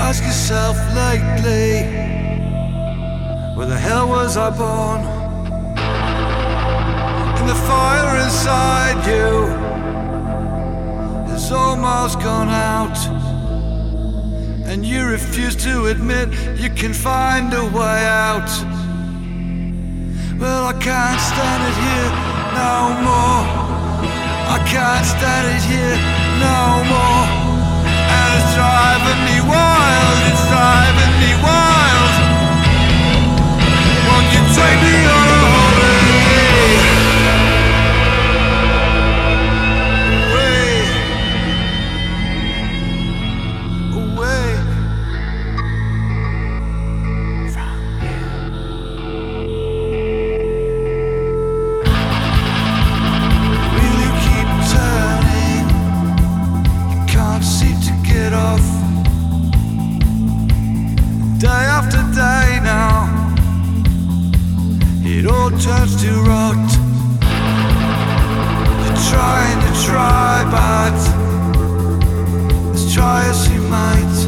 ask yourself lately, where the hell was I born? And the fire inside you has almost gone out, and you refuse to admit you can find a way out. Well, I can't stand it here no more. I can't stand it here no more. And it's driving me wild, it's driving me wild. Won't you take me on a holiday? Away, away from here. Will you keep turning? You can't seem to get off. Day after day now, it all turns to rot. You're trying to try, but let's try as you might.